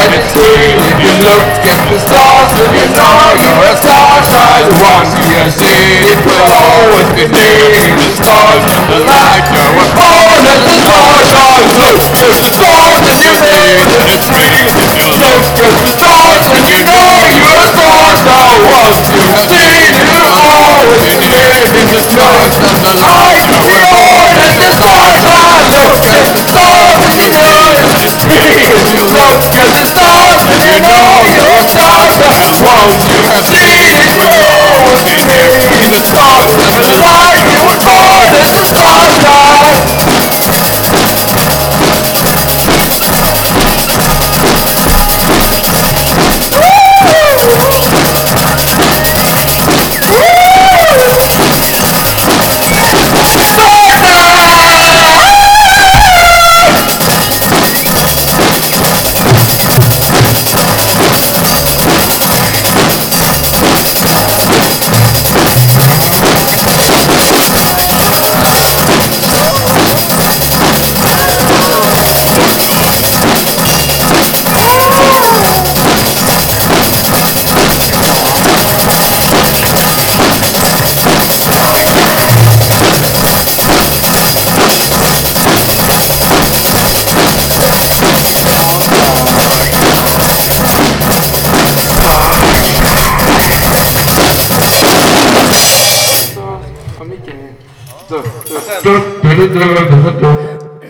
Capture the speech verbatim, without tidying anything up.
seventeen. If you look at the stars, then you know you're a starshine. One year it will always be needing the stars and the light. You're born as a starshine. Look at the stars and you need it's me. If you look at the stars, then you know you're a starshine. One year seen it will always be needing the stars and the light. You're born as a starshine. Look at the stars and you know it's me. If you look at the stars, then you know you're a starshine. Once you have seen it will always be needing the stars and the light. You were born as a starshine. Så, micken. Så, så.